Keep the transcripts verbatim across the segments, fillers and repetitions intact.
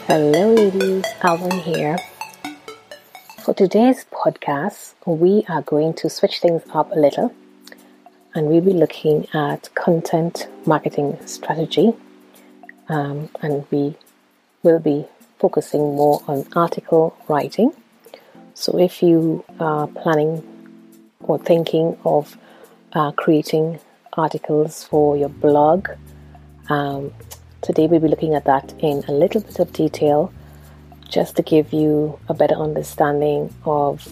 Hello ladies, Alvin here. For today's podcast, we are going to switch things up a little and we'll be looking at content marketing strategy um, and we will be focusing more on article writing. So if you are planning or thinking of uh, creating articles for your blog, um, today we'll be looking at that in a little bit of detail just to give you a better understanding of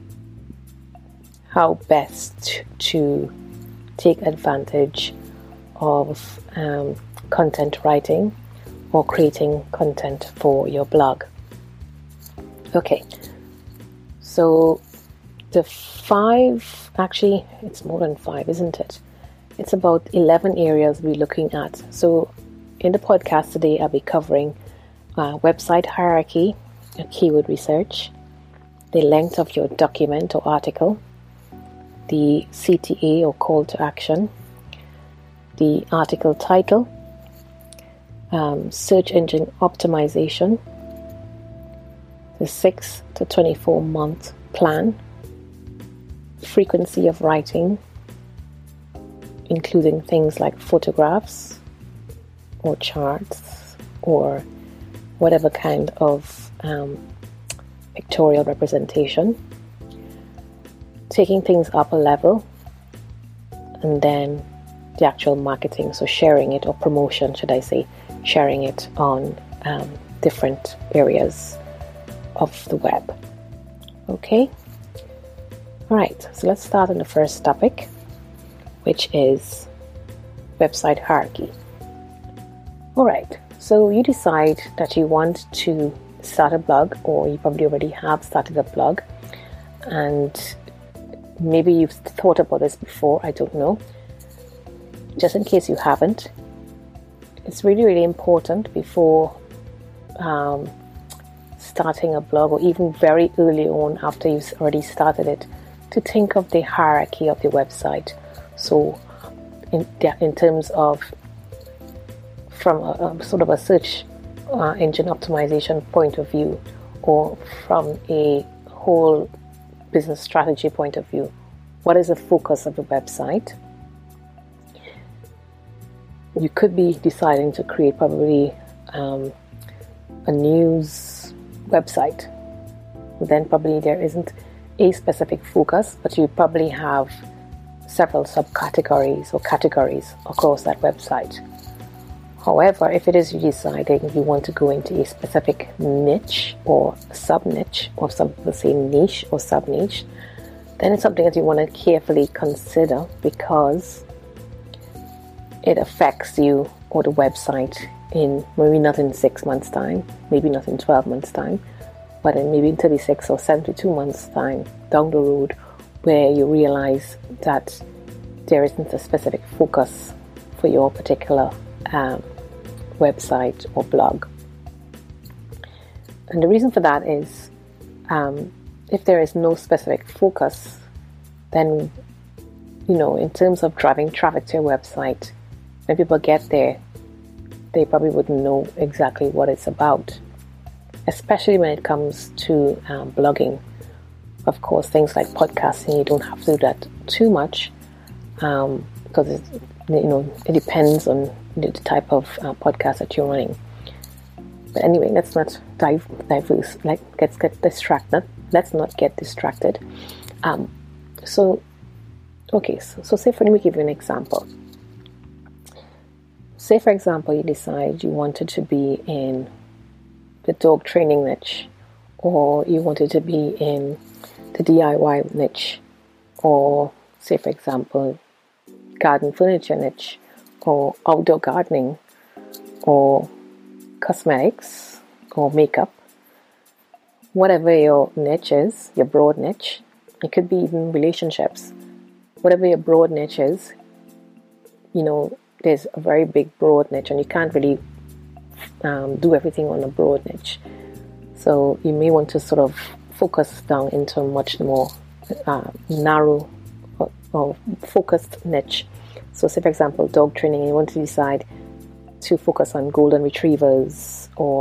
how best to take advantage of um, content writing or creating content for your blog. Okay, so the five, actually it's more than five, isn't it? It's about eleven areas we're looking at. So in the podcast today, I'll be covering uh, website hierarchy, keyword research, the length of your document or article, the C T A or call to action, the article title, um, search engine optimization, the six to twenty-four month plan, frequency of writing, including things like photographs, or charts, or whatever kind of um, pictorial representation, taking things up a level, and then the actual marketing, so sharing it, or promotion, should I say, sharing it on um, different areas of the web. Okay? Alright, so let's start on the first topic, which is website hierarchy. Alright, so you decide that you want to start a blog, or you probably already have started a blog, and maybe you've thought about this before, I don't know. Just in case you haven't, it's really, really important before um, starting a blog, or even very early on after you've already started it, to think of the hierarchy of the website. So in, in terms of from a, a sort of a search uh, engine optimization point of view, or from a whole business strategy point of view, what is the focus of the website? You could be deciding to create probably um, a news website. Then probably there isn't a specific focus, but you probably have several subcategories or categories across that website. However, if it is you deciding you want to go into a specific niche or sub-niche, or some people say niche or sub-niche, then it's something that you want to carefully consider, because it affects you or the website in maybe not in six months' time, maybe not in twelve months' time, but in maybe in thirty-six or seventy-two months' time down the road, where you realize that there isn't a specific focus for your particular um, website or blog. And the reason for that is um, if there is no specific focus, then, you know, in terms of driving traffic to your website, when people get there, they probably wouldn't know exactly what it's about, especially when it comes to um, blogging. Of course, things like podcasting, you don't have to do that too much, um, because it's, you know, it depends on the type of uh, podcast that you're running. But anyway, let's not dive diverse. Like, let's get distracted. Let's not get distracted. Um, so, okay. So, so say for let me give you an example. Say for example, you decide you wanted to be in the dog training niche, or you wanted to be in the D I Y niche, or say for example, garden furniture niche, or outdoor gardening, or cosmetics, or makeup. Whatever your niche is, your broad niche, it could be even relationships. Whatever your broad niche is, you know, there's a very big broad niche, and you can't really um, do everything on a broad niche. So you may want to sort of focus down into a much more uh, narrow or, or focused niche. So say for example, dog training, you want to decide to focus on golden retrievers or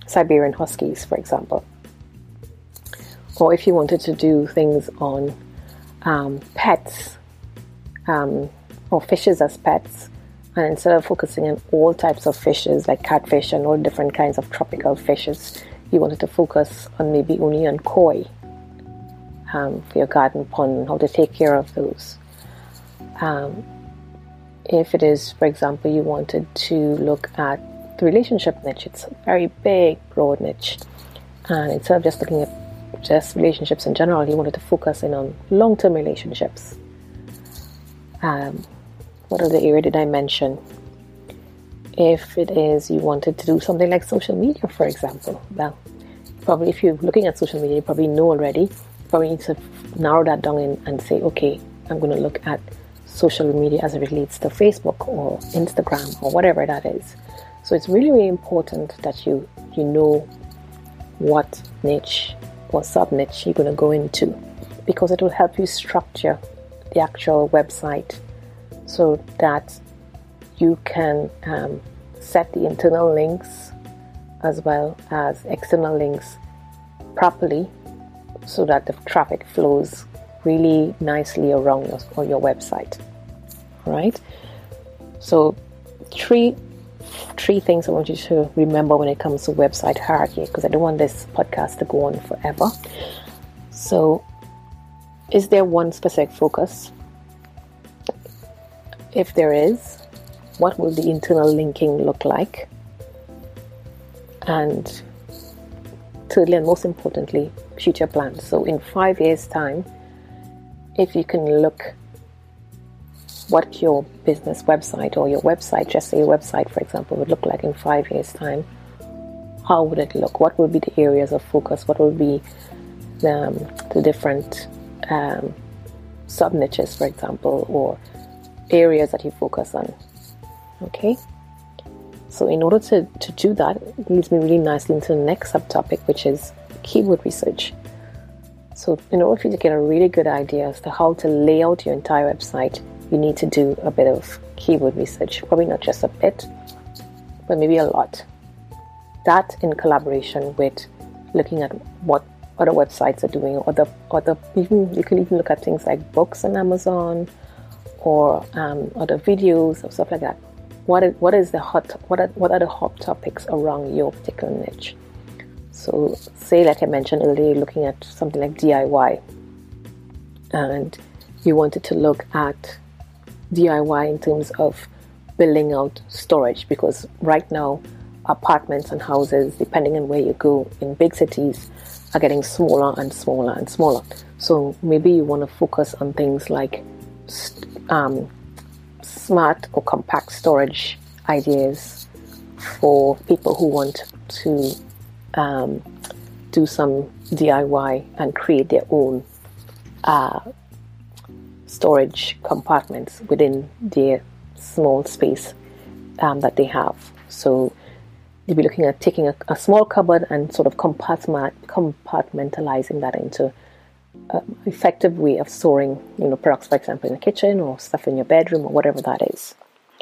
Siberian Huskies, for example. Or if you wanted to do things on um, pets um, or fishes as pets, and instead of focusing on all types of fishes like catfish and all different kinds of tropical fishes, you wanted to focus on maybe only on koi um, for your garden pond, how to take care of those. Um, if it is, for example, you wanted to look at the relationship niche, it's a very big, broad niche. And instead of just looking at just relationships in general, you wanted to focus in on long-term relationships. Um, what other area did I mention? If it is you wanted to do something like social media, for example, well, probably if you're looking at social media, you probably know already. You probably need to narrow that down in, and say, okay, I'm going to look at social media as it relates to Facebook or Instagram or whatever that is. So it's really, really important that you you know what niche or sub-niche you're going to go into, because it will help you structure the actual website so that you can um, set the internal links as well as external links properly so that the traffic flows really nicely around your, on your website. Right? So three three things I want you to remember when it comes to website hierarchy, because I don't want this podcast to go on forever. So, is there one specific focus? If there is, what will the internal linking look like? And thirdly, and most importantly, future plans. So in five years' time, if you can look what your business website or your website, just say your website, for example, would look like in five years' time, how would it look? What would be the areas of focus? What would be the, um, the different um, sub-niches, for example, or areas that you focus on? Okay? So in order to, to do that, it leads me really nicely into the next subtopic, which is keyword research. So in order for you to get a really good idea as to how to lay out your entire website, you need to do a bit of keyword research. Probably not just a bit, but maybe a lot. That in collaboration with looking at what other websites are doing, or the, or the even you can even look at things like books on Amazon, or um, other videos or stuff like that. What is, what is the hot what are, what are the hot topics around your particular niche? So, say like I mentioned earlier, you're looking at something like D I Y, and you wanted to look at D I Y in terms of building out storage, because right now apartments and houses, depending on where you go in big cities, are getting smaller and smaller and smaller. So maybe you want to focus on things like um, smart or compact storage ideas for people who want to um, do some D I Y and create their own uh, storage compartments within their small space um, that they have. So you'll be looking at taking a, a small cupboard and sort of compartment, compartmentalizing that into an effective way of storing, you know, products, for example, in the kitchen or stuff in your bedroom or whatever that is.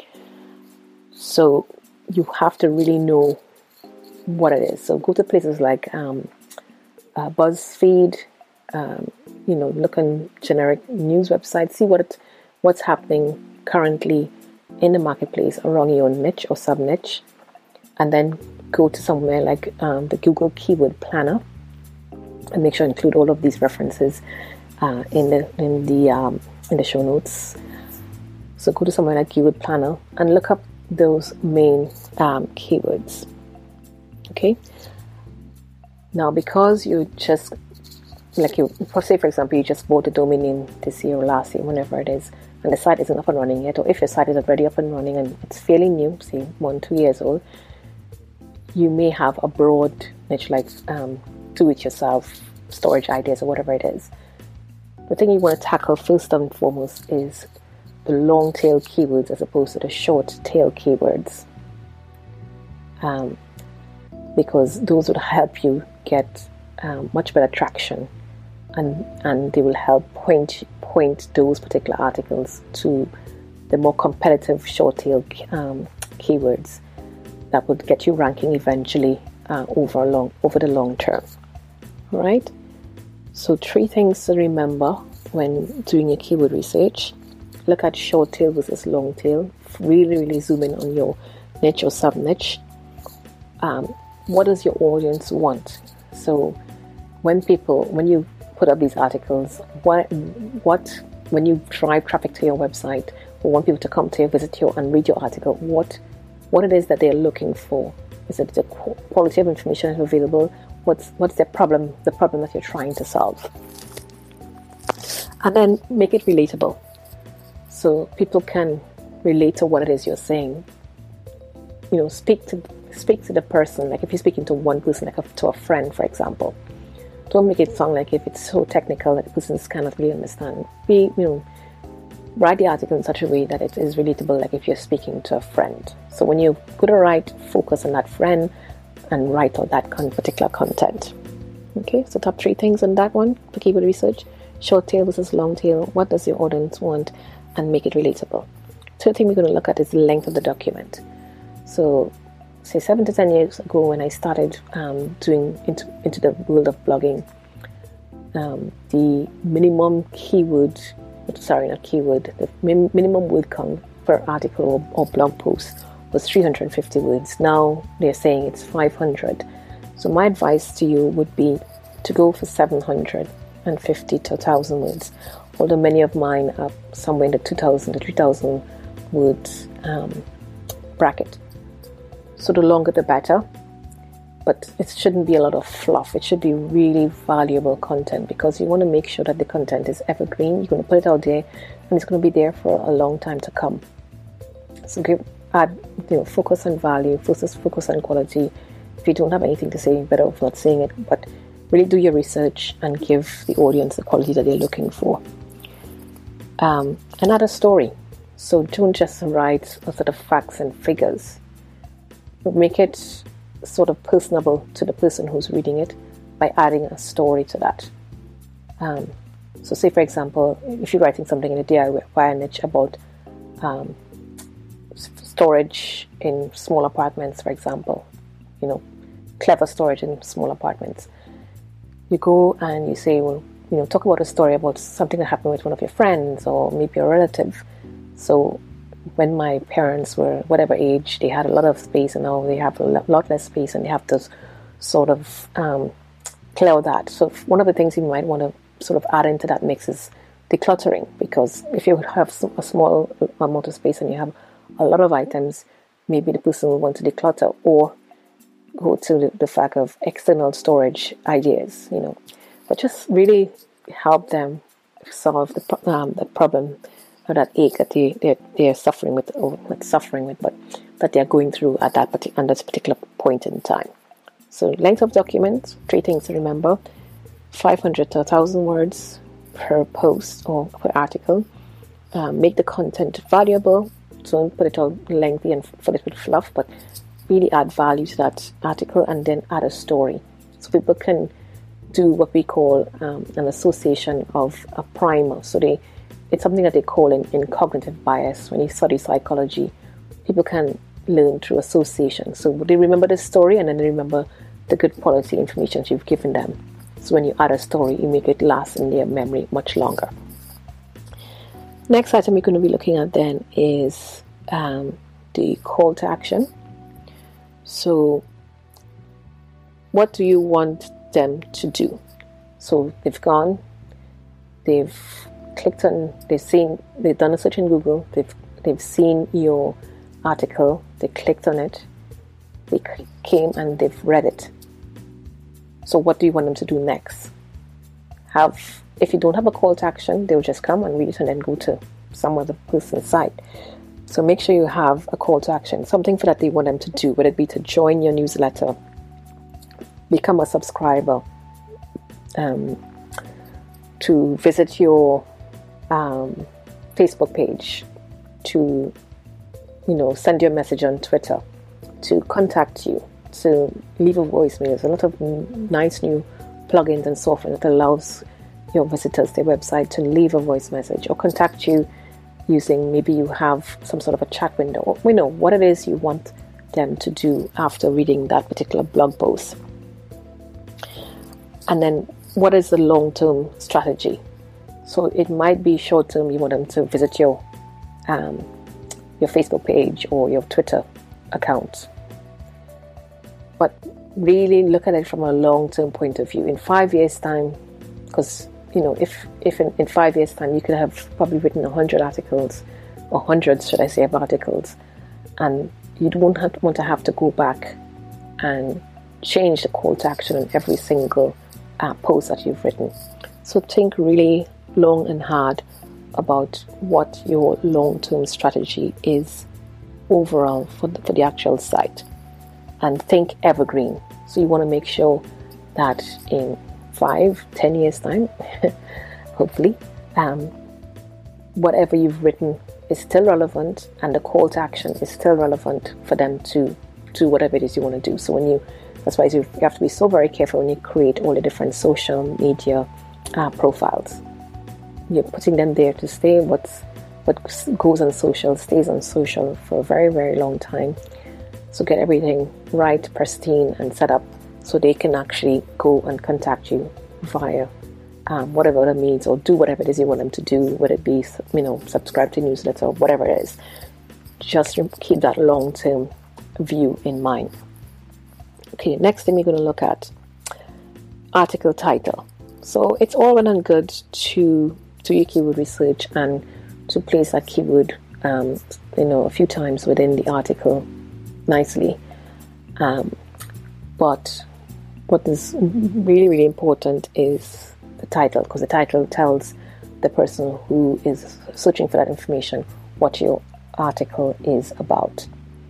So you have to really know what it is. So go to places like um, uh, BuzzFeed, um, you know, look on generic news websites, see what it, what's happening currently in the marketplace around your niche or sub-niche, and then go to somewhere like um, the Google Keyword Planner and make sure to include all of these references uh, in the in the um, in the show notes. So go to somewhere like Keyword Planner and look up those main um, keywords. Okay. Now, because you just like you, say for example, you just bought a domain name this year or last year, whenever it is, and the site isn't up and running yet, or if your site is already up and running and it's fairly new, say one, two years old, you may have a broad niche like um, do-it-yourself storage ideas or whatever it is. The thing you want to tackle first and foremost is the long-tail keywords as opposed to the short-tail keywords, um, because those would help you get um, much better traction, and and they will help point point those particular articles to the more competitive short-tail um, keywords that would get you ranking eventually uh, over long over the long term. All right. So three things to remember when doing your keyword research. Look at short tail versus long tail. Really, really zoom in on your niche or sub niche. Um, what does your audience want? So when people, when you put up these articles, what, what, when you drive traffic to your website, or want people to come to you, visit you, and read your article, what, what it is that they're looking for? Is it the quality of information that's available? What's, what's the problem, the problem that you're trying to solve? And then make it relatable, so people can relate to what it is you're saying. You know, speak to speak to the person. Like if you're speaking to one person, like a, to a friend, for example, don't make it sound like if it's so technical that the person cannot really understand. Be, you know, write the article in such a way that it is relatable, like if you're speaking to a friend. So when you put a right focus on that friend and write out that con- particular content. Okay, so top three things on that one for keyword research: short tail versus long tail. What does your audience want? And make it relatable. Third thing we're going to look at is the length of the document. So, say seven to ten years ago, when I started um, doing into into the world of blogging, um, the minimum keyword, sorry, not keyword, the min- minimum word count per article or, or blog post was three hundred fifty words. Now they're saying it's five hundred. So my advice to you would be to go for seven hundred fifty to one thousand words. Although many of mine are somewhere in the two thousand to three thousand words um, bracket. So the longer the better, but it shouldn't be a lot of fluff. It should be really valuable content, because you want to make sure that the content is evergreen. You're going to put it out there and it's going to be there for a long time to come. So give, add, you know, focus on value, focus, focus on quality. If you don't have anything to say, better off not saying it, but really do your research and give the audience the quality that they're looking for. Um, another story. So don't just write a sort of facts and figures. Make it sort of personable to the person who's reading it by adding a story to that. Um, so say, for example, if you're writing something in a D I Y niche about um, storage in small apartments, for example, you know, clever storage in small apartments. You go and you say, well, you know, talk about a story about something that happened with one of your friends or maybe a relative. So when my parents were whatever age, they had a lot of space, and now they have a lot less space, and they have to sort of um, clear that. So one of the things you might want to sort of add into that mix is decluttering, because if you have a small amount of space and you have a lot of items, maybe the person will want to declutter or go to the fact of external storage ideas, you know, but just really help them solve the um, the problem or that ache that they they're, they're suffering with, or not suffering with, but that they're going through at that particular at this particular point in time. So length of document, three things to remember: five hundred to one thousand words per post or per article. Um, make the content valuable. Don't put it all lengthy and fill it with fluff, but really add value to that article, and then add a story, so people can do what we call um, an association of a primer. So they, it's something that they call in, in cognitive bias. When you study psychology, people can learn through association. So they remember the story, and then they remember the good quality information you've given them. So when you add a story, you make it last in their memory much longer. Next item we're going to be looking at then is um, the call to action. So what do you want them to do? So they've gone, they've clicked on, they've seen, they've done a search in Google, they've they've seen your article, they clicked on it, they came and they've read it. So what do you want them to do next? Have, if you don't have a call to action, they'll just come and read it and then go to some other person's site. So make sure you have a call to action, something for that they want them to do, whether it be to join your newsletter, become a subscriber, um, to visit your um, Facebook page, to, you know, send you a message on Twitter, to contact you, to leave a voicemail. There's a lot of nice new plugins and software that allows your visitors to their website to leave a voice message or contact you using, maybe you have some sort of a chat window, or we know what it is you want them to do after reading that particular blog post. And then what is the long-term strategy? So it might be short-term, you want them to visit your um, your Facebook page or your Twitter account. But really look at it from a long-term point of view. In five years' time, because, you know, if, if in, in five years' time you could have probably written one hundred articles, or hundreds, should I say, of articles, and you don't have, want to have to go back and change the call to action on every single uh, post that you've written. So think really long and hard about what your long-term strategy is overall for the, for the actual site, and think evergreen. So you want to make sure that in five, ten years time, hopefully, um, whatever you've written is still relevant, and the call to action is still relevant for them to do whatever it is you want to do. So when you, that's why you have to be so very careful when you create all the different social media uh, profiles. You're putting them there to stay. What's what goes on social stays on social for a very, very long time. So get everything right, pristine, and set up so they can actually go and contact you via um, whatever other means, or do whatever it is you want them to do, whether it be, you know, subscribe to newsletter, whatever it is. Just keep that long-term view in mind. Okay, next thing we're going to look at, article title. So it's all well and good to do your keyword research and to place that keyword, um, you know, a few times within the article nicely. Um, but what is really, really important is the title, because the title tells the person who is searching for that information what your article is about.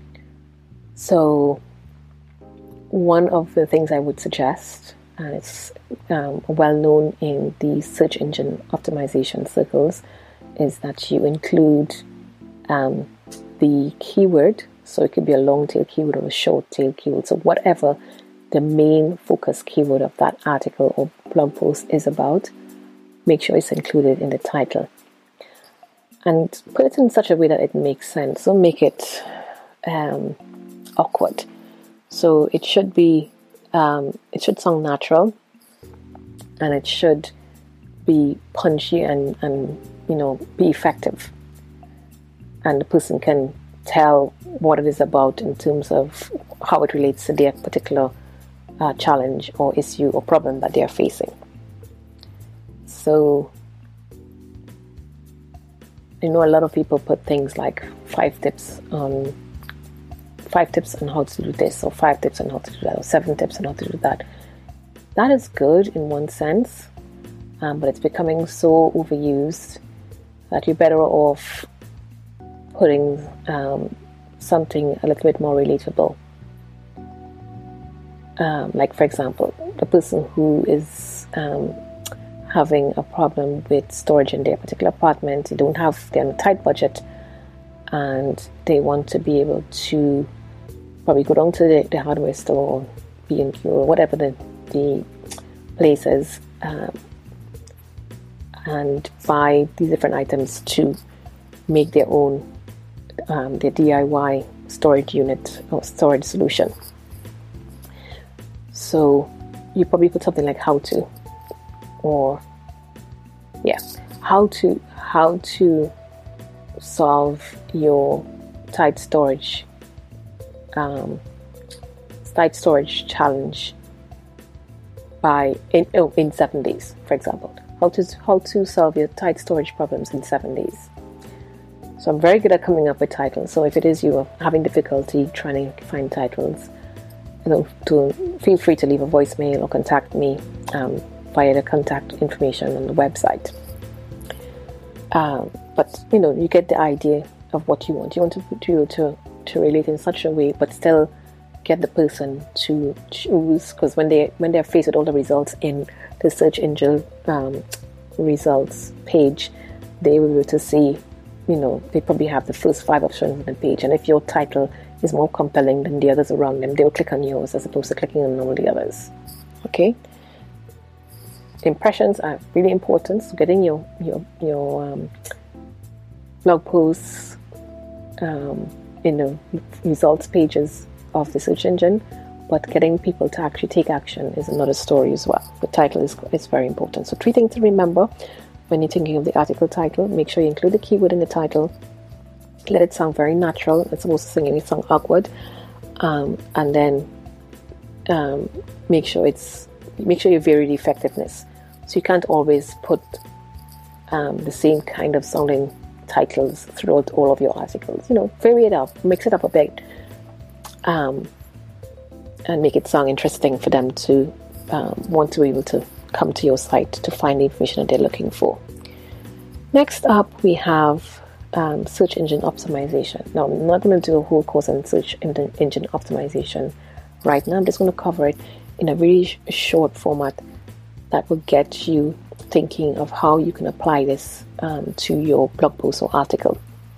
So one of the things I would suggest, and it's um, well known in the search engine optimization circles, is that you include um, the keyword. So it could be a long tail keyword or a short tail keyword. So whatever the main focus keyword of that article or blog post is about, make sure it's included in the title. And put it in such a way that it makes sense. Don't make it um, awkward. So it should be, um, it should sound natural, and it should be punchy and, and, you know, be effective. And the person can tell what it is about in terms of how it relates to their particular uh, challenge or issue or problem that they are facing. So, you know, a lot of people put things like five tips on five tips on how to do this, or five tips on how to do that, or seven tips on how to do that. That is good in one sense, um, but it's becoming so overused that you're better off putting um, something a little bit more relatable. Um, like, for example, the person who is um, having a problem with storage in their particular apartment, they don't have, they're on a tight budget, and they want to be able to probably go down to the, the hardware store, B and Q, or whatever the, the place is, um, and buy these different items to make their own, um, their D I Y storage unit or storage solution. So you probably put something like how to, or yeah, how to, how to solve your tight storage Um, tight storage challenge by in oh, in seven days, for example. How to how to solve your tight storage problems in seven days. So I'm very good at coming up with titles. So if it is you are having difficulty trying to find titles, you know, to feel free to leave a voicemail or contact me um, via the contact information on the website. Um, but you know, you get the idea of what you want. You want to to to to relate in such a way, but still get the person to choose, because when they when they're faced with all the results in the search engine um, results page, they will be able to see, you know, they probably have the first five options on the page, and if your title is more compelling than the others around them, they will click on yours as opposed to clicking on all the others. Okay, impressions are really important. So getting your your your um, blog posts um, in the results pages of the search engine, but getting people to actually take action is another story as well. The title is, is very important. So three things to remember when you're thinking of the article title. Make sure you include the keyword in the title. Let it sound very natural. It's supposed to sing it sound awkward. Um, and then um, make sure it's make sure you vary the effectiveness. So you can't always put um, the same kind of sounding titles throughout all of your articles. You know, vary it up, mix it up a bit, um, and make it sound interesting for them to um, want to be able to come to your site to find the information that they're looking for. Next up, we have um, search engine optimization. Now, I'm not going to do a whole course on search engine optimization right now. I'm just going to cover it in a really sh- short format that will get you thinking of how you can apply this um, to your blog post or article.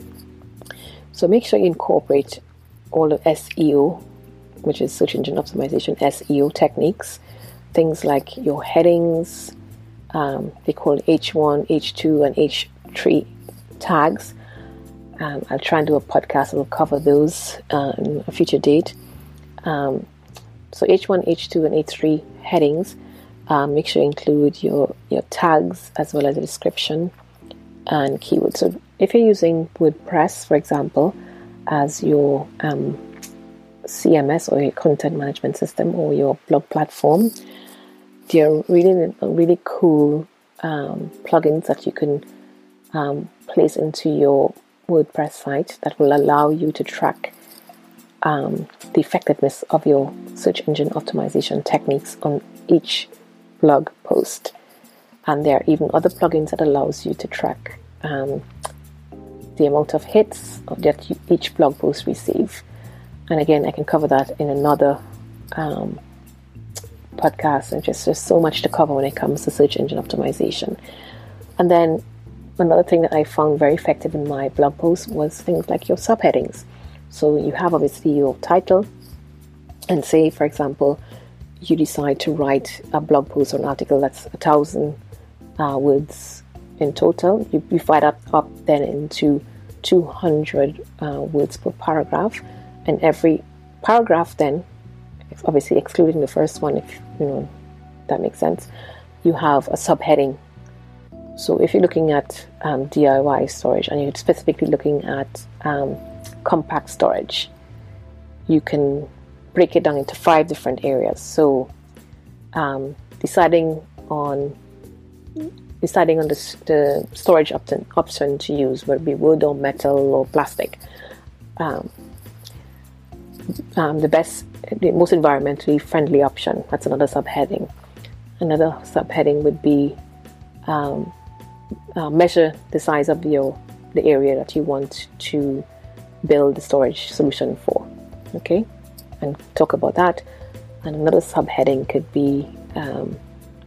So make sure you incorporate all the S E O, which is search engine optimization, S E O techniques, things like your headings, um, they call H one, H two, and H three tags. Um, I'll try and do a podcast that will cover those uh, in a future date. Um, so H one, H two, and H three headings. Um, make sure you include your, your tags as well as the description and keywords. So if you're using WordPress, for example, as your um, C M S or your content management system or your blog platform, there are really, really cool um, plugins that you can um, place into your WordPress site that will allow you to track um, the effectiveness of your search engine optimization techniques on each blog post. And there are even other plugins that allows you to track um, the amount of hits that you, each blog post receive. And again, I can cover that in another um, podcast. And just there's so much to cover when it comes to search engine optimization. And then another thing that I found very effective in my blog post was things like your subheadings. So you have obviously your title, and say, for example, you decide to write a blog post or an article that's a thousand uh, words in total. You divide that up then into two hundred uh, words per paragraph, and every paragraph then, obviously excluding the first one, if you know that makes sense, you have a subheading. So if you're looking at um, D I Y storage and you're specifically looking at um, compact storage, you can break it down into five different areas. So um, deciding on deciding on the, the storage option, option to use, whether it be wood or metal or plastic. Um, um, the best, the most environmentally friendly option, that's another subheading. Another subheading would be um, uh, measure the size of your the area that you want to build the storage solution for. Okay, and talk about that. And another subheading could be um,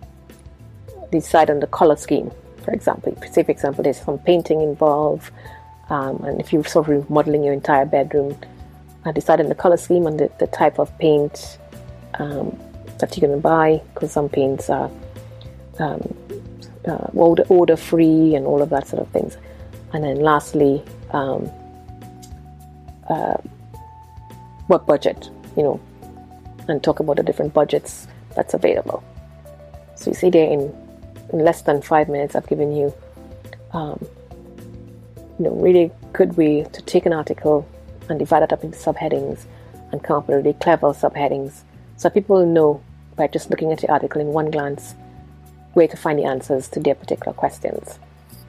decide on the color scheme. For example, say for example, there's some painting involved, um, and if you're sort of remodeling your entire bedroom, uh, decide on the color scheme and the, the type of paint um, that you're going to buy, because some paints are um, uh, odor, odor free and all of that sort of things. And then lastly, um, uh, what budget, you know, and talk about the different budgets that's available. So you see there, in, in less than five minutes, I've given you, um, you know, really good way to take an article and divide it up into subheadings and come up with really clever subheadings, so people know by just looking at the article in one glance where to find the answers to their particular questions.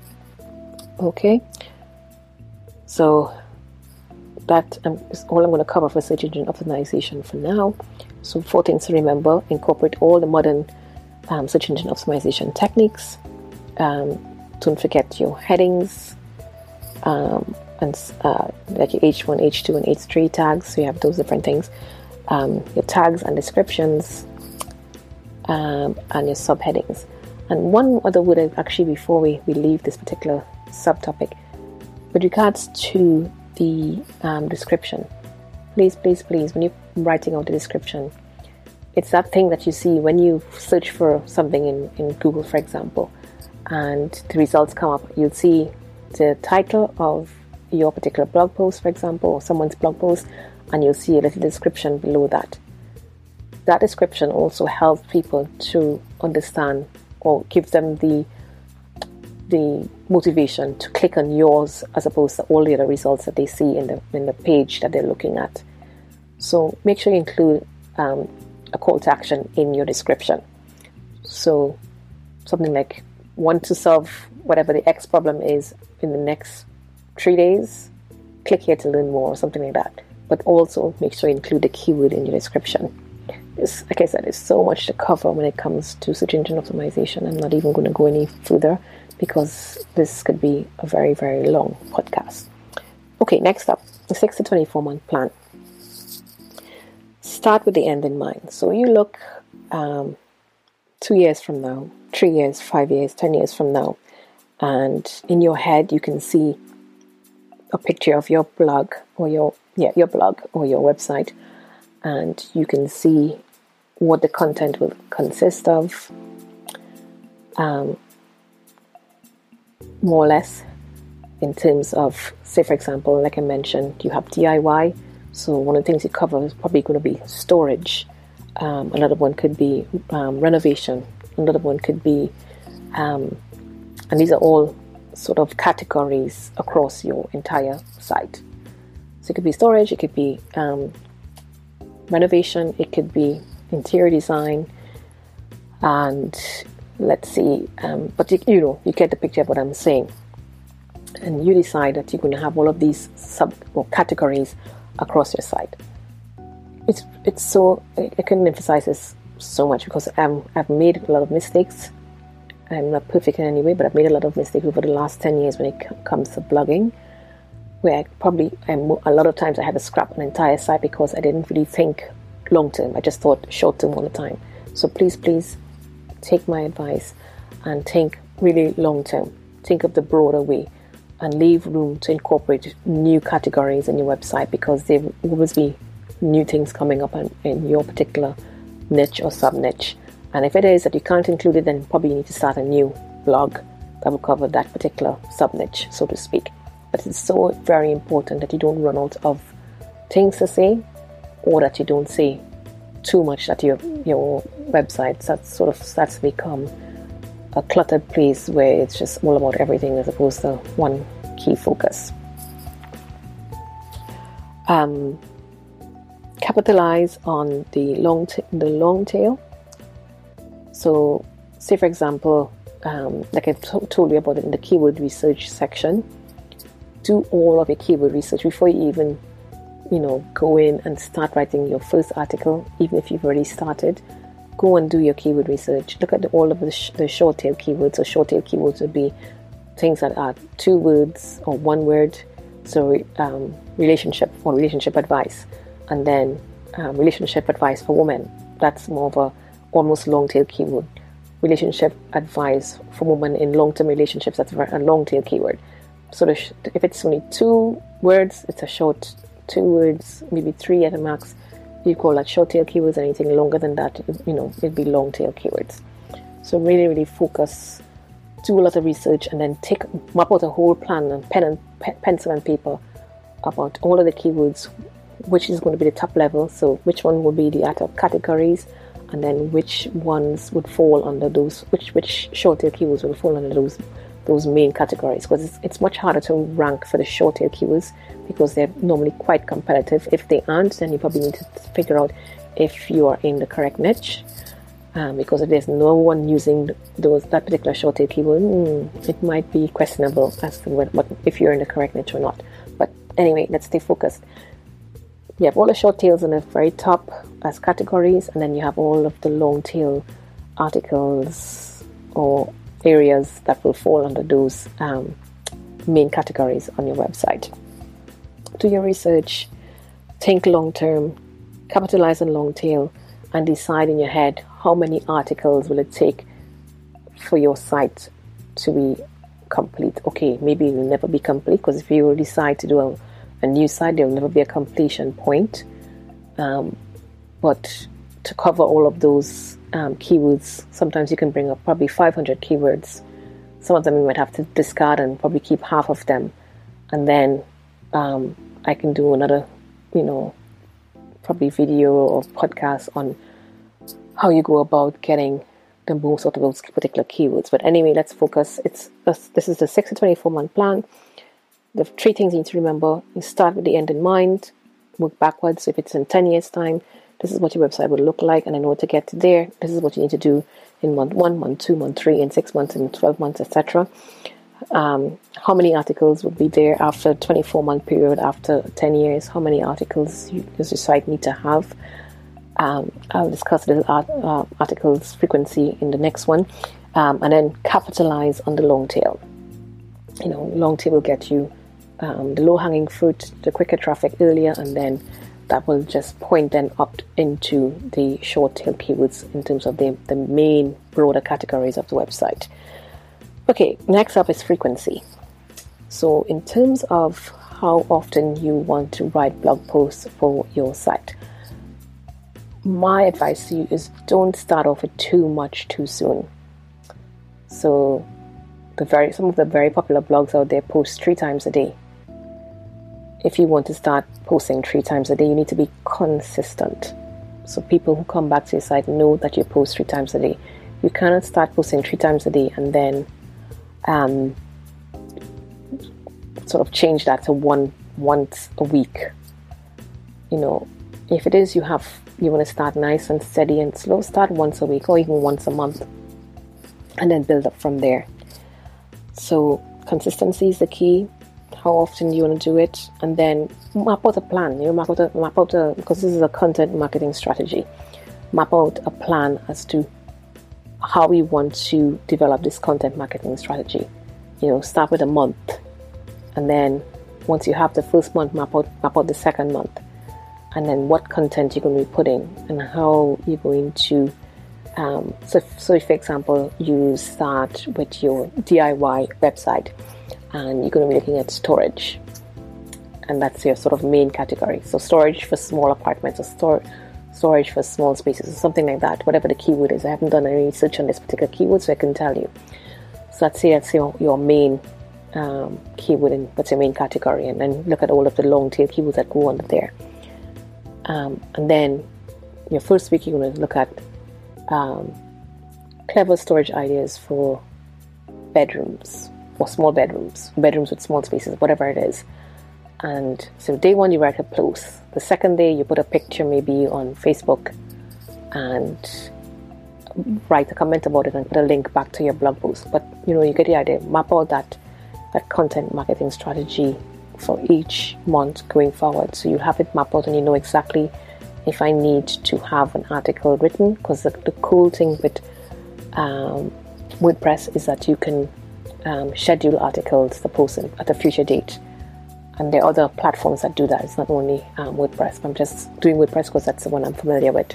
Okay, so that um, is all I'm going to cover for search engine optimization for now. So four things to remember: incorporate all the modern um, search engine optimization techniques. Um, don't forget your headings, um, and uh, like your H one, H two, and H three tags. So you have those different things. Um, your tags and descriptions, um, and your subheadings. And one other word actually before we, we leave this particular subtopic, with regards to the um, description, please, please, please, when you're writing out the description, it's that thing that you see when you search for something in, in Google, for example, and the results come up. You'll see the title of your particular blog post, for example, or someone's blog post, and you'll see a little description below that. That description also helps people to understand, or gives them the the motivation to click on yours as opposed to all the other results that they see in the in the page that they're looking at. So make sure you include um, a call to action in your description. So something like, want to solve whatever the X problem is in the next three days, click here to learn more, or something like that. But also make sure you include the keyword in your description. It's, like I said, there's so much to cover when it comes to search engine optimization. I'm not even going to go any further because this could be a very, very long podcast. Okay, next up, the six to twenty-four month plan. Start with the end in mind. So you look um, two years from now, three years, five years, ten years from now, and in your head you can see a picture of your blog or your yeah your blog or your website, and you can see what the content will consist of, um, more or less, in terms of, say for example, like I mentioned, you have D I Y. So one of the things you cover is probably going to be storage. Um, another one could be um, renovation. Another one could be, um, and these are all sort of categories across your entire site. So it could be storage, it could be um, renovation, it could be interior design, and let's see, um, but you, you know, you get the picture of what I'm saying. And you decide that you're going to have all of these sub or categories across your site. It's it's so, I, I couldn't emphasize this so much because I'm, I've made a lot of mistakes. I'm not perfect in any way, but I've made a lot of mistakes over the last ten years when it c- comes to blogging, where I probably, I'm, a lot of times I had to scrap an entire site because I didn't really think long term. I just thought short term all the time. So please, please take my advice and think really long term. Think of the broader way and leave room to incorporate new categories in your website, because there will always be new things coming up in, in your particular niche or sub niche. And if it is that you can't include it, then probably you need to start a new blog that will cover that particular sub niche, so to speak. But it's so very important that you don't run out of things to say, or that you don't say too much that your your website that sort of starts to become a cluttered place where it's just all about everything as opposed to one key focus. Um, capitalize on the long t- the long tail. So, say for example, um, like I t- told you about it in the keyword research section, do all of your keyword research before you even, you know, go in and start writing your first article. Even if you've already started, go and do your keyword research. Look at the, all of the, sh- the short tail keywords. So short tail keywords would be things that are two words or one word. So um, relationship or relationship advice, and then um, relationship advice for women. That's more of a almost long tail keyword. Relationship advice for women in long-term relationships. That's a long tail keyword. So the sh- if it's only two words, it's a short two words, maybe three at the max. You call that short tail keywords. Anything longer than that, you know, it'd be long tail keywords. So really, really focus, do a lot of research, and then take map out a whole plan and pen and pe- pencil and paper about all of the keywords, which is going to be the top level. So which one will be the top categories, and then which ones would fall under those, which which short tail keywords will fall under those those main categories, because it's, it's much harder to rank for the short tail keywords because they're normally quite competitive. If they aren't, then you probably need to figure out if you are in the correct niche, um, because if there's no one using those that particular short tail keyword, mm, it might be questionable as to what, what if you're in the correct niche or not. But anyway, let's stay focused. You have all the short tails in the very top as categories, and then you have all of the long tail articles or areas that will fall under those um, main categories on your website. Do your research, think long term, capitalize on long tail, and decide in your head how many articles will it take for your site to be complete. Okay, maybe it will never be complete, because if you decide to do a, a new site, there will never be a completion point. Um, but to cover all of those um, keywords, sometimes you can bring up probably five hundred keywords. Some of them you might have to discard and probably keep half of them, and then um, I can do another, you know, probably video or podcast on how you go about getting the most out of those particular keywords. But anyway, let's focus. It's this is the six to twenty-four month plan. The three things you need to remember: you start with the end in mind, work backwards. So if it's in ten years time, this is what your website would look like, and in order to get to there, this is what you need to do in month one, month two, month three, in six months, in twelve months, et cetera. Um, how many articles would be there after twenty-four month period, after ten years? How many articles you, does your site need to have? Um, I'll discuss the art, uh, articles frequency in the next one, um, and then capitalize on the long tail. You know, long tail will get you um, the low hanging fruit, the quicker traffic earlier, and then that will just point then up into the short tail keywords in terms of the, the main broader categories of the website. Okay, next up is frequency. So in terms of how often you want to write blog posts for your site, my advice to you is don't start off with too much too soon. So the very some of the very popular blogs out there post three times a day. If you want to start posting three times a day, you need to be consistent. So people who come back to your site know that you post three times a day. You cannot start posting three times a day and then um, sort of change that to one once a week. You know, if it is you have you want to start nice and steady and slow, start once a week or even once a month, and then build up from there. So consistency is the key. How often you want to do it, and then map out a plan. You know, map out a map out a because this is a content marketing strategy. Map out a plan as to how we want to develop this content marketing strategy. You know, start with a month, and then once you have the first month, map out map out the second month, and then what content you're going to be putting and how you're going to. Um, so, so if, for example, you start with your D I Y website, and you're going to be looking at storage, and that's your sort of main category. So storage for small apartments, or store, storage for small spaces, or something like that, whatever the keyword is. I haven't done any research on this particular keyword, so I can tell you. So let's say that's your, your main um, keyword, and that's your main category, and then look at all of the long tail keywords that go under there. Um, and then your first week, you're going to look at um, clever storage ideas for bedrooms, or small bedrooms, bedrooms with small spaces, whatever it is. And so day one, you write a post. The second day, you put a picture maybe on Facebook and write a comment about it and put a link back to your blog post. But, you know, you get the idea. Map out that, that content marketing strategy for each month going forward. So you have it mapped out and you know exactly if I need to have an article written. Because the, the cool thing with um, WordPress is that you can Um, schedule articles to post at a future date, and there are other platforms that do that. It's not only um, WordPress. I'm just doing WordPress because that's the one I'm familiar with.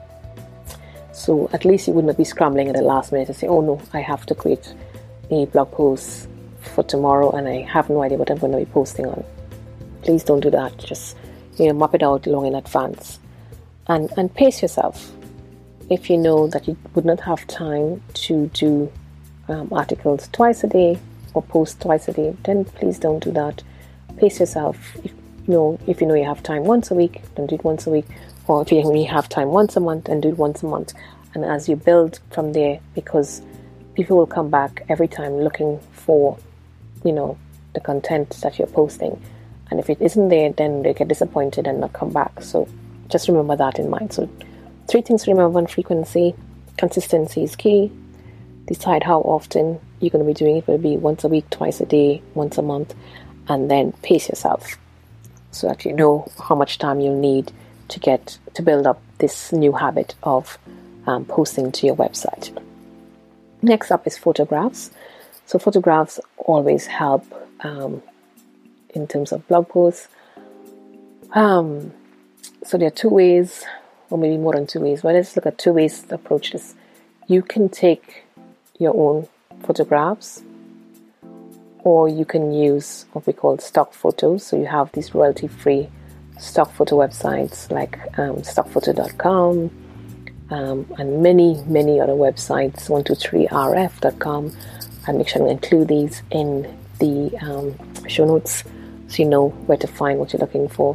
So at least you would not be scrambling at the last minute to say, oh no, I have to create a blog post for tomorrow and I have no idea what I'm going to be posting on. Please don't do that. Just, you know, map it out long in advance, and and pace yourself. If you know that you would not have time to do Um, articles twice a day or post twice a day, then please don't do that. Pace yourself. If you know, if you know you have time once a week, then do it once a week. Or if you only have time once a month, then do it once a month. And as you build from there, because people will come back every time looking for, you know, the content that you're posting. And if it isn't there, then they get disappointed and not come back. So just remember that in mind. So three things to remember on frequency. Consistency is key. Decide how often you're going to be doing it. Will it be once a week, twice a day, once a month, and then pace yourself so that you know how much time you'll need to get to build up this new habit of um, posting to your website. Next up is photographs. So photographs always help um, in terms of blog posts. Um, so there are two ways, or maybe more than two ways. But let's look at two ways to approach this. You can take your own photographs, or you can use what we call stock photos. So you have these royalty-free stock photo websites like um, stock photo dot com um, and many, many other websites, one two three R F dot com. I'll make sure to include these in the um, show notes so you know where to find what you're looking for.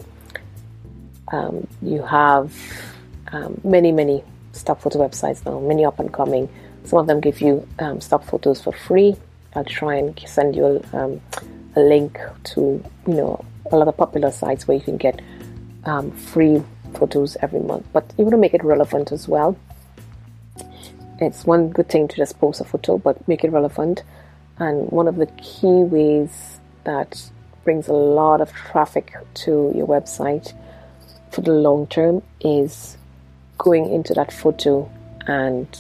Um, you have um, many, many stock photo websites now, many up and coming. Some of them give you um, stock photos for free. I'll try and send you a, um, a link to, you know, a lot of popular sites where you can get um, free photos every month. But you want to make it relevant as well. It's one good thing to just post a photo, but make it relevant. And one of the key ways that brings a lot of traffic to your website for the long term is going into that photo and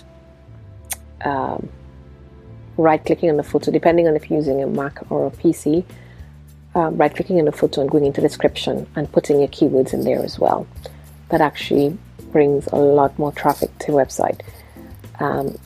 um, right-clicking on the photo, depending on if you're using a Mac or a P C, uh, right-clicking on the photo and going into the description and putting your keywords in there as well. That actually brings a lot more traffic to your website. Um,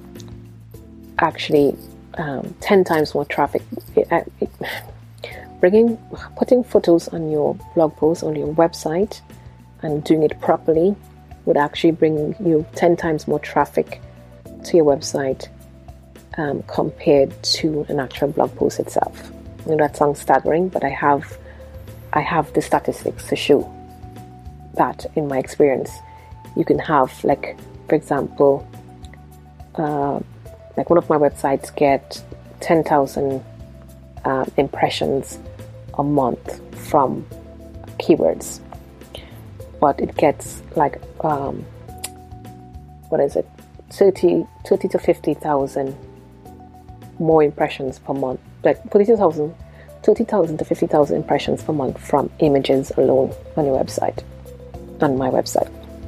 actually, um, ten times more traffic. It, it, bringing, putting photos on your blog post on your website and doing it properly would actually bring you ten times more traffic to your website um, compared to an actual blog post itself. You know, that sounds staggering, but I have I have the statistics to show that in my experience. You can have, like, for example, uh, like one of my websites get ten thousand uh, impressions a month from keywords, but it gets like um, what is it, thirty to fifty thousand more impressions per month, like thirty thousand to fifty thousand impressions per month from images alone on your website, on my website.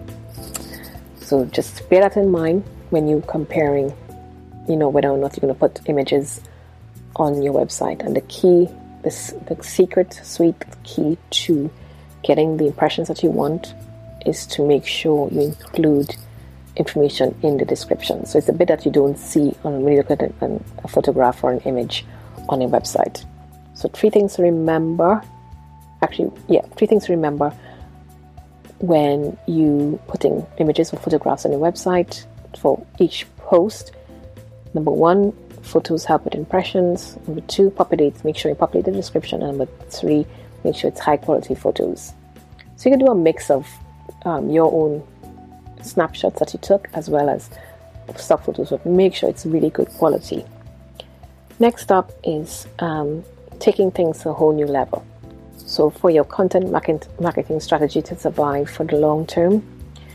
So just bear that in mind when you're comparing, you know, whether or not you're going to put images on your website. And the key, this, the secret, sweet key to getting the impressions that you want is to make sure you include information in the description. So it's a bit that you don't see on when you look at a, a photograph or an image on a website. So three things to remember. Actually, yeah, three things to remember when you putting images or photographs on your website for each post. Number one, photos help with impressions. Number two, populate. Make sure you populate the description. And number three, make sure it's high quality photos. So you can do a mix of um, your own snapshots that you took as well as stock photos, but make sure it's really good quality. Next up is um, taking things to a whole new level. So for your content marketing strategy to survive for the long term,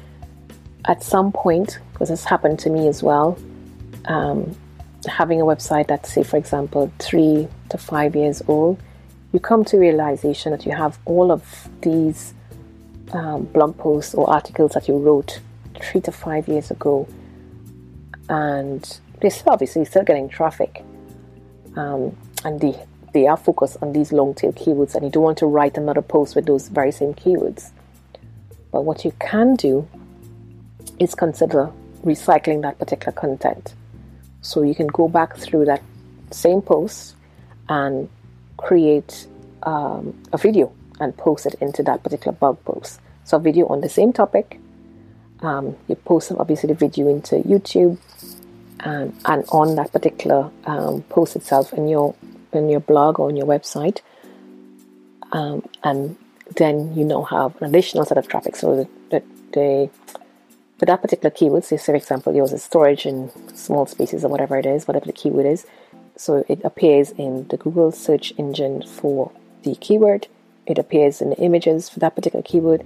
at some point, because this happened to me as well, um, having a website that's, say, for example, three to five years old, you come to realization that you have all of these um, blog posts or articles that you wrote three to five years ago, and they're still obviously still getting traffic, um, and they they are focused on these long tail keywords, and you don't want to write another post with those very same keywords. But what you can do is consider recycling that particular content. So you can go back through that same post and create um, a video and post it into that particular blog post. So a video on the same topic. Um, you post obviously the video into YouTube, and, and on that particular um, post itself in your in your blog or on your website, um, and then you now have an additional set of traffic. So that the, the for that particular keyword, say for example, yours is storage in small spaces or whatever it is, whatever the keyword is. So it appears in the Google search engine for the keyword. It appears in the images for that particular keyword,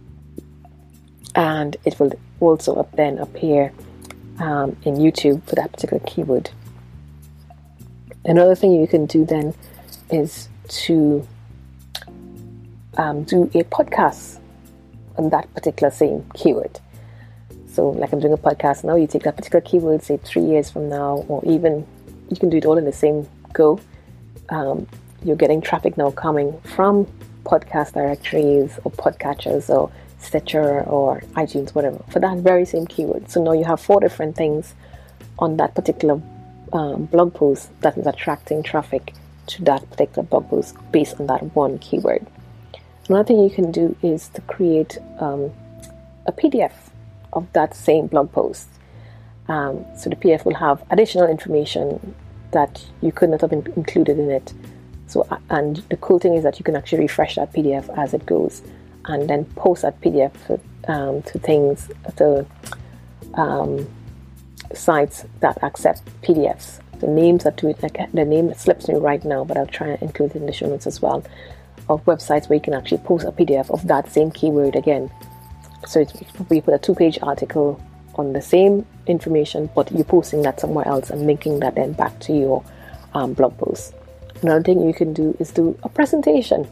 and it will also then appear um, in YouTube for that particular keyword. Another thing you can do then is to um, do a podcast on that particular same keyword. So like I'm doing a podcast now, you take that particular keyword, say three years from now, or even you can do it all in the same go. Um, you're getting traffic now coming from podcast directories or podcatchers or Stitcher or iTunes, whatever, for that very same keyword. So now you have four different things on that particular um, blog post that is attracting traffic to that particular blog post based on that one keyword. Another thing you can do is to create um, a P D F of that same blog post. Um, so the P D F will have additional information that you could not have been included in it. So, and the cool thing is that you can actually refresh that P D F as it goes, and then post that P D F um, to things, to um, sites that accept P D Fs. The names that do it, like the name slips me right now, but I'll try and include it in the show notes as well, of websites where you can actually post a P D F of that same keyword again. So it's, we put a two-page article on the same information, but you're posting that somewhere else and linking that then back to your um, blog post. Another thing you can do is do a presentation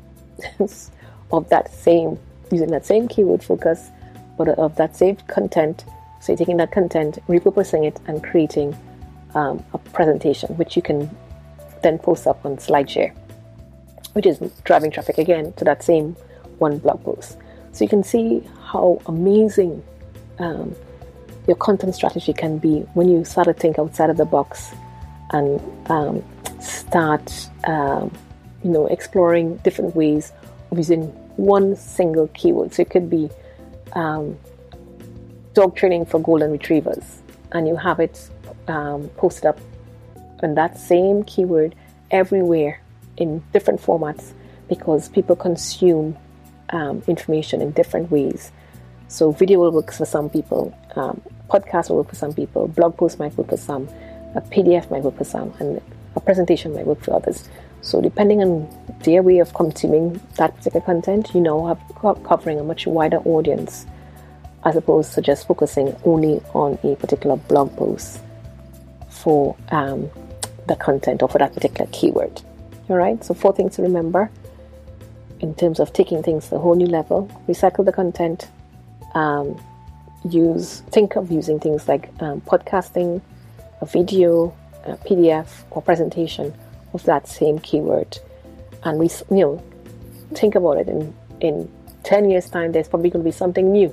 of that same, using that same keyword focus, but of that same content. So you're taking that content, repurposing it, and creating um, a presentation, which you can then post up on SlideShare, which is driving traffic again to that same one blog post. So you can see how amazing um, your content strategy can be when you start to think outside of the box and um, start, um, you know, exploring different ways of using one single keyword. So it could be um, dog training for golden retrievers, and you have it um, posted up on that same keyword everywhere in different formats, because people consume um, information in different ways. So video will work for some people, um, podcast will work for some people, blog post might work for some, a P D F might work for some, and a presentation might work for others. So depending on their way of consuming that particular content, you know, have co- covering a much wider audience, as opposed to just focusing only on a particular blog post for um, the content or for that particular keyword. All right, so four things to remember in terms of taking things to a whole new level. Recycle the content. Um, use think of using things like um, podcasting, a video, a P D F, or presentation of that same keyword, and we, you know, think about it. In in ten years' time, there's probably going to be something new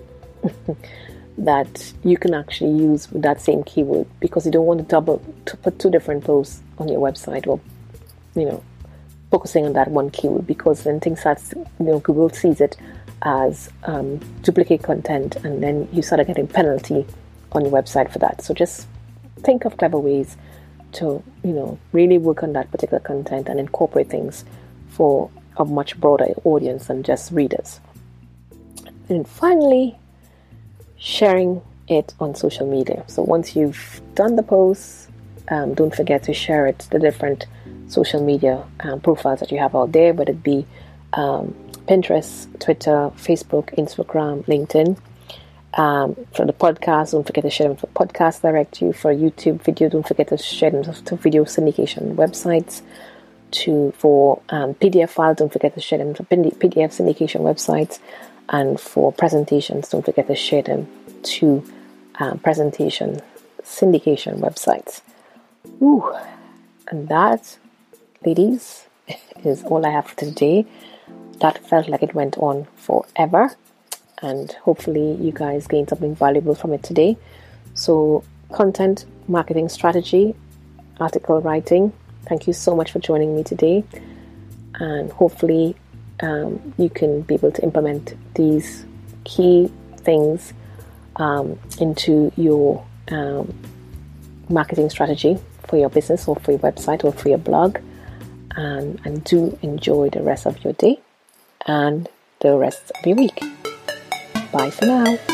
that you can actually use with that same keyword, because you don't want to double to put two different posts on your website, or you know, focusing on that one keyword, because then things start, you know, Google sees it as um, duplicate content, and then you start getting penalty on your website for that. So just think of clever ways to, you know, really work on that particular content and incorporate things for a much broader audience than just readers. And finally, sharing it on social media. So once you've done the post, um, don't forget to share it to the different social media um, profiles that you have out there, whether it be um, Pinterest, Twitter, Facebook, Instagram, LinkedIn. Um, for the podcast, don't forget to share them for Podcast Directory. For YouTube video, don't forget to share them to video syndication websites. To for um, P D F files, don't forget to share them to P D F syndication websites. And for presentations, don't forget to share them to um, presentation syndication websites. Ooh, and that, ladies, is all I have for today. That felt like it went on forever, and hopefully you guys gained something valuable from it today. So, content marketing strategy, article writing. Thank you so much for joining me today, and hopefully um, you can be able to implement these key things um, into your um, marketing strategy for your business or for your website or for your blog, and, and do enjoy the rest of your day and the rest of your week. Bye for now.